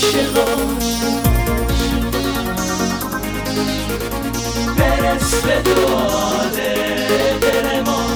عاشقا برس به داد دل ما.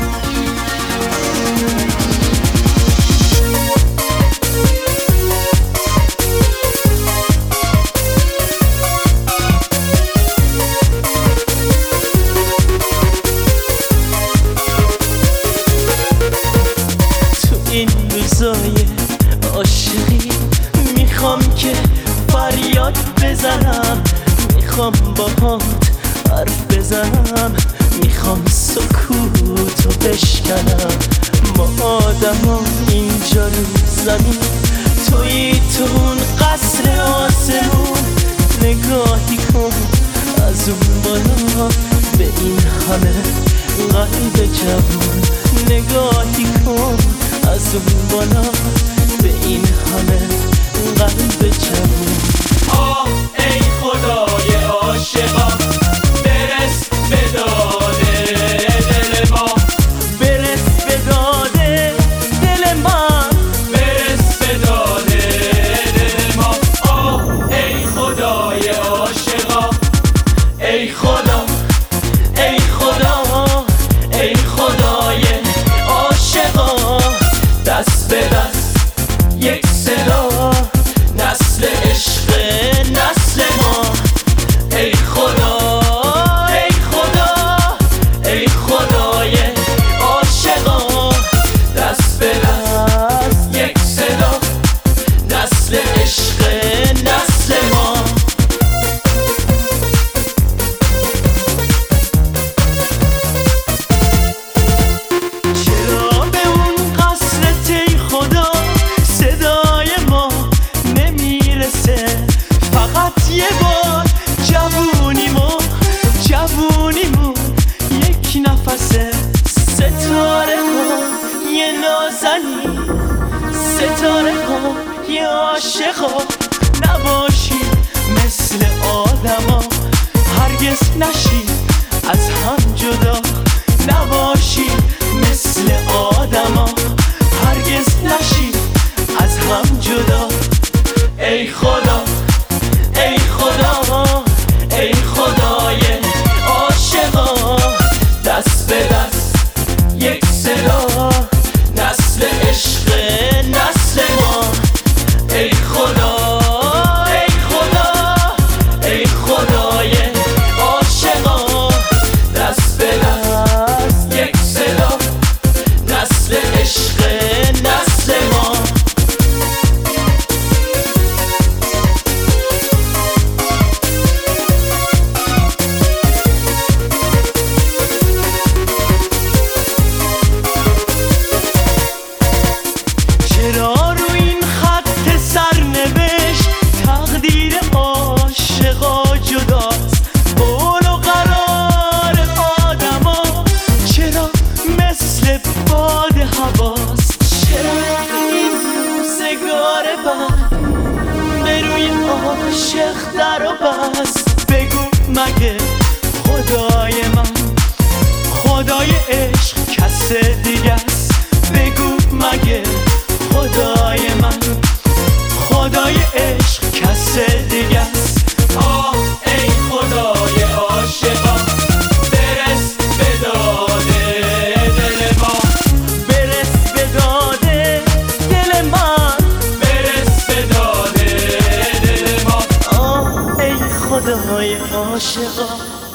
این روزای عاشقی میخوام که فریاد بزنم، میخوام باهات حرف بزنم، میخوام سکوتو بشکنم. ما آدما اینجا رو زمین، تویی تو اون قصر آسمون. نگاهی کن از اون بالا به این همه قلب جوون. نگاهی کن از اون بالا به این همه قلب جوون. آه ای خدای عاشقا برس به داد دل ما. برس به داد دل من، برس به داد دل ما. آه ای خدای عاشقا ای خدا ای خدا ای خدای عاشقا. دست به دست یک صدا، نسل عشق نسل ما. ای خدا ای خدا ای خدای عاشقا. دست به دست یک صدا، نسل عشق نسل ما. چرا به اون قصرت ای خدا صدای ما نمیرسه؟ فقط یه بار جوونیمون یک نفسه. ستاره ها یه نازنین، ستاره ها یه عاشقا. نباشی مثل آدما، هرگز نشی از هم جدا. نباشی مثل آدما، هرگز نشی از هم جدا. ای خدا ای خدا ای خدای عاشقا. دست به دست یک صدا، نسل عشق نسل ما. ای خدا ای خدا ای خدای عاشقا. دست به دست یک صدا، نسل عشق نسل ما. چرا رو این خط سرنوشت تقدیر عاشقا جداست؟ قول و قرار آدما چرا مثل باد هواست؟ چرا این روزگار بد به روی عاشق در و بست؟ بگو مگه خدای من، خدای عشق کس دیگه است؟ بگو مگه خدای من، خدای عشق کس دیگه است؟ آه ای خدای عاشقا برس به داد دل ما. برس به داد دل من، برس به داد دل ما. آه ای خدای عاشقا.